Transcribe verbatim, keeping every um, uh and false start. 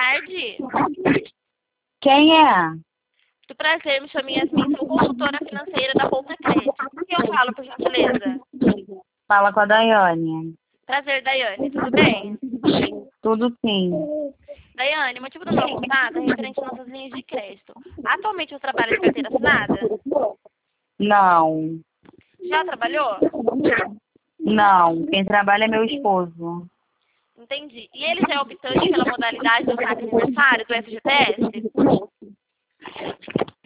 tarde. Quem é? Muito prazer, me chamo Yasmin, sou consultora financeira da Poupa Crédito. Com quem eu falo, por gentileza? Fala com a Daiane. Prazer, Daiane, tudo bem? Tudo sim. Daiane, o motivo do meu contato é referente às nossas linhas de crédito. Atualmente você trabalha de carteira assinada? Não. Já trabalhou? Não. Quem trabalha é meu esposo. Entendi. E ele já é optante pela modalidade do saque aniversário, do F G T S?